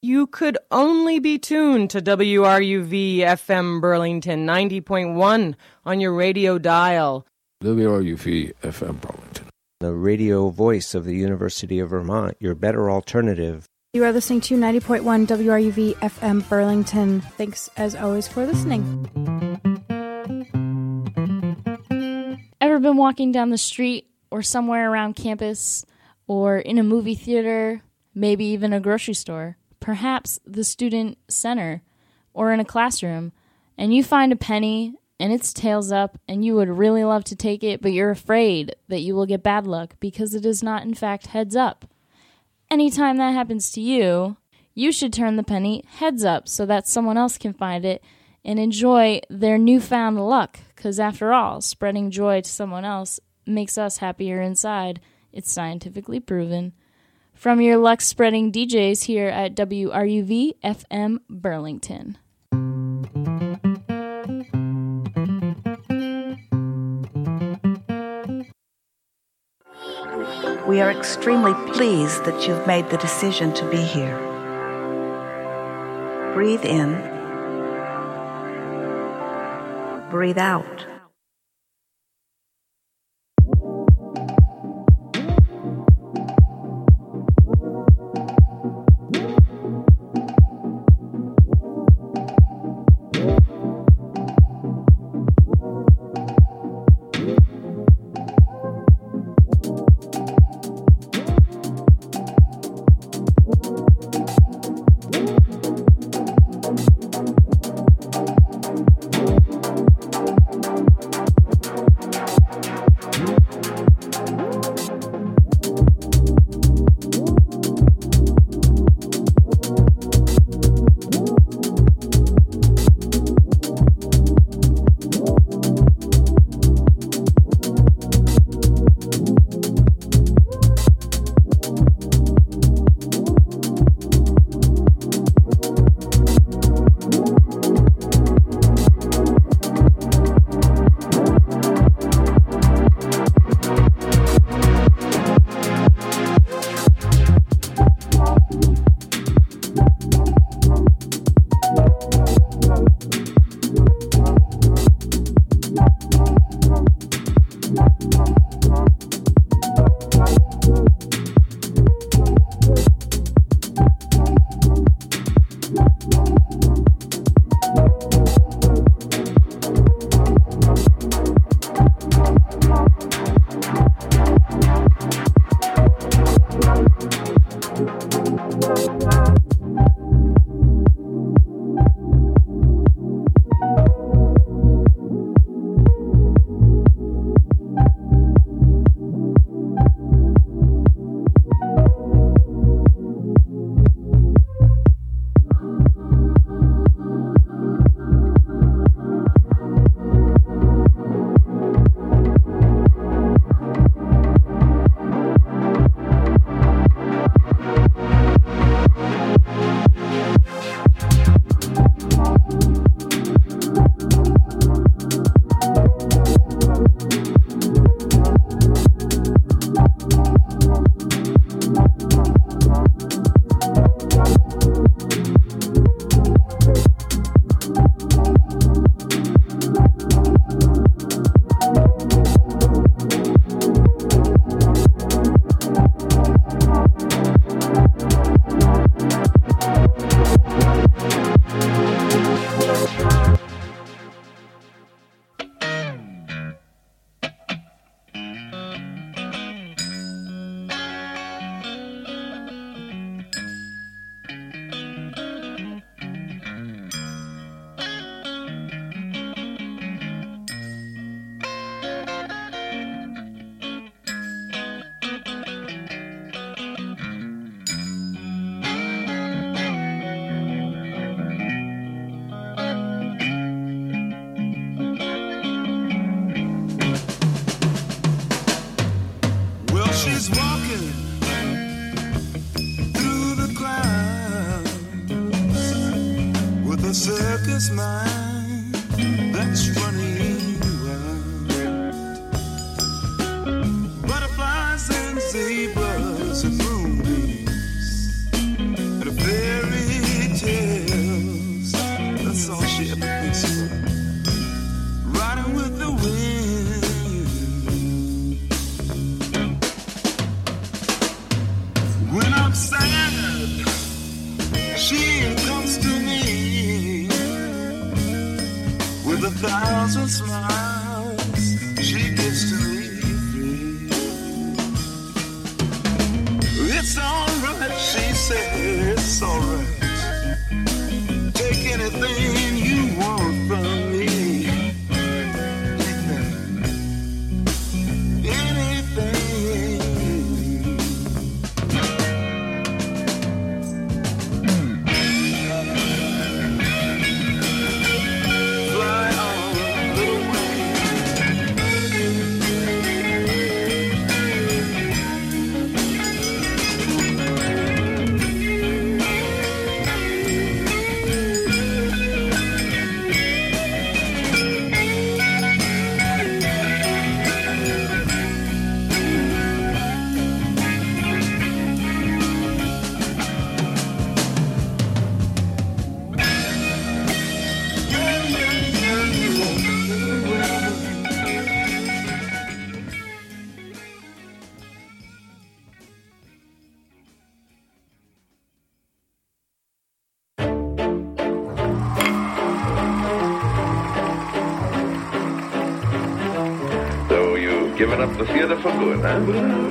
you could only be tuned to WRUV FM Burlington 90.1 on your radio dial. WRUV FM Burlington, the radio voice of the University of Vermont, your better alternative. You are listening to 90.1 WRUV FM Burlington. Thanks, as always, for listening. Ever been walking down the street or somewhere around campus or in a movie theater, maybe even a grocery store, perhaps the student center or in a classroom, and you find a penny and it's tails up and you would really love to take it, but you're afraid that you will get bad luck because it is not in fact heads up? Anytime that happens to you, you should turn the penny heads up so that someone else can find it and enjoy their newfound luck, because after all, spreading joy to someone else makes us happier inside. It's scientifically proven. From your luck-spreading DJs here at WRUV FM Burlington. We are extremely pleased that you've made the decision to be here. Breathe in. Breathe out. She's walking through the clouds with a circus mind that's running wild. Butterflies and zebras and moonbeams and a fairy 1,000 smiles she gives to me free. It's alright, she said, it's alright. Take anything you want from me. Take that. Anything. Fly on, little wing. So you've given up the theater for good, huh?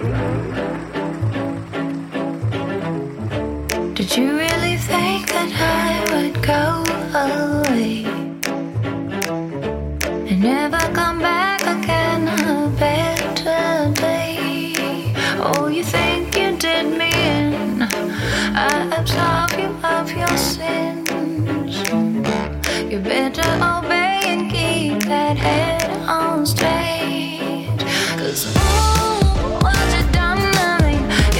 Did you really think that I would go away and never come back again a better day? Oh, you think you did me in? I absolve you of your sins. You better obey and keep that head on straight. 'Cause ooh, what you done to me?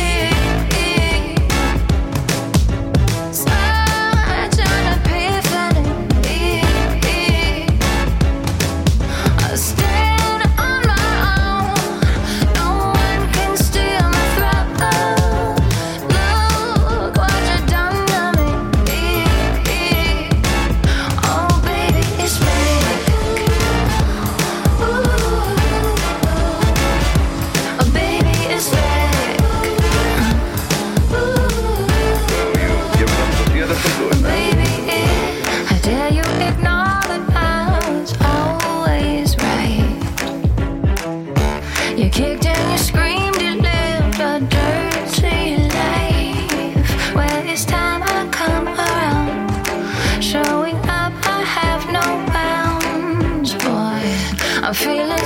Such an epiphany. I stand on my own. No one can steal my throne. Look what you done to me. Oh, baby, it's fake. Ooh. Oh, baby, it's fake. Ooh. You've given up the theater for good, huh? Baby, I dare you ignore that I was always right. You kicked and you screamed, you lived a dirty life. Well, it's time I come around. Showing up, I have no bounds, boy. I'm feeling